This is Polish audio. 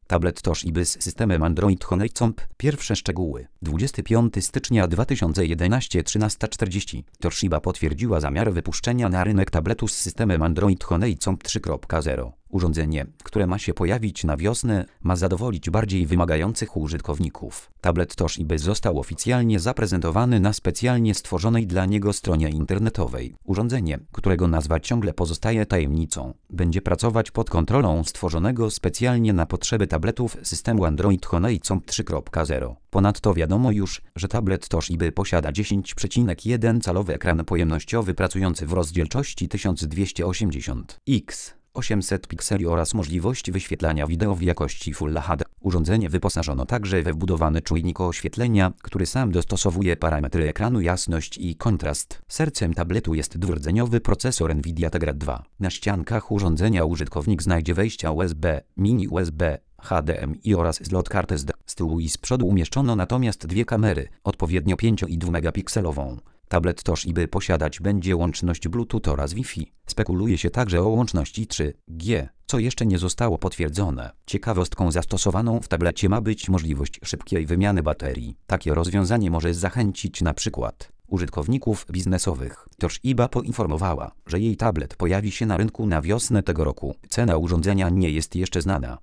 Tablet Toshiba z systemem Android Honeycomb. Pierwsze szczegóły. 25 stycznia 2011 13:40. Toshiba potwierdziła zamiar wypuszczenia na rynek tabletu z systemem Android Honeycomb 3.0. Urządzenie, które ma się pojawić na wiosnę, ma zadowolić bardziej wymagających użytkowników. Tablet Toshiba został oficjalnie zaprezentowany na specjalnie stworzonej dla niego stronie internetowej. Urządzenie, którego nazwa ciągle pozostaje tajemnicą, będzie pracować pod kontrolą stworzonego specjalnie na potrzeby tabletów systemu Android Honeycomb 3.0. Ponadto wiadomo już, że tablet Toshiba posiada 10,1 calowy ekran pojemnościowy pracujący w rozdzielczości 1280x. 800 pikseli oraz możliwość wyświetlania wideo w jakości Full HD. Urządzenie wyposażono także we wbudowany czujnik oświetlenia, który sam dostosowuje parametry ekranu, jasność i kontrast. Sercem tabletu jest dwurdzeniowy procesor Nvidia Tegra 2. Na ściankach urządzenia użytkownik znajdzie wejścia USB, mini USB, HDMI oraz slot kart SD. Z tyłu i z przodu umieszczono natomiast dwie kamery, odpowiednio 5 i 2 megapikselową. Tablet Toshiba posiadać będzie łączność Bluetooth oraz Wi-Fi. Spekuluje się także o łączności 3G, co jeszcze nie zostało potwierdzone. Ciekawostką zastosowaną w tablecie ma być możliwość szybkiej wymiany baterii. Takie rozwiązanie może zachęcić na przykład użytkowników biznesowych. Toshiba poinformowała, że jej tablet pojawi się na rynku na wiosnę tego roku. Cena urządzenia nie jest jeszcze znana.